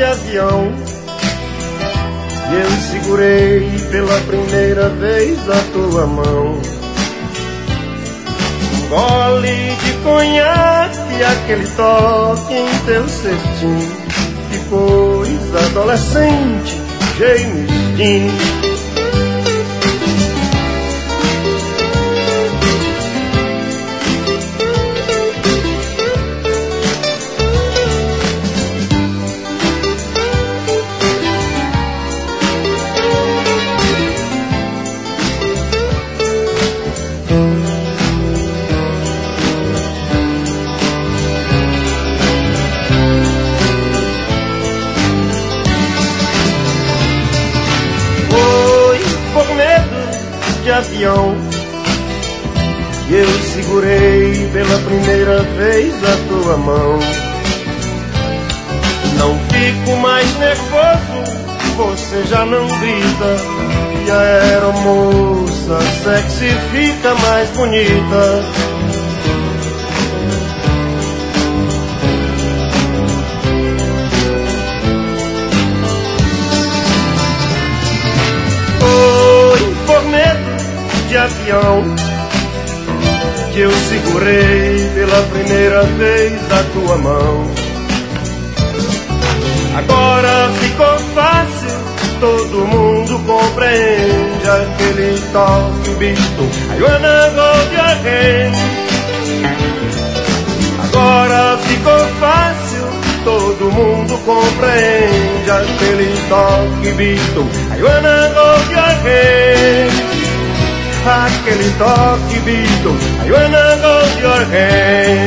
avião e eu segurei pela primeira vez a tua mão. Um gole de conhaque, aquele toque em teu cetim, que coisa adolescente, James Dean. De avião e eu segurei pela primeira vez a tua mão. Não fico mais nervoso, você já não grita, e a aeromoça sexy fica mais bonita. De avião que eu segurei pela primeira vez a tua mão. Agora ficou fácil, todo mundo compreende aquele toque bicho, I wanna hold your hand. Agora ficou fácil, todo mundo compreende aquele toque bicho, I wanna hold your hand. Aquele toque Beatle, I wanna hold your hand.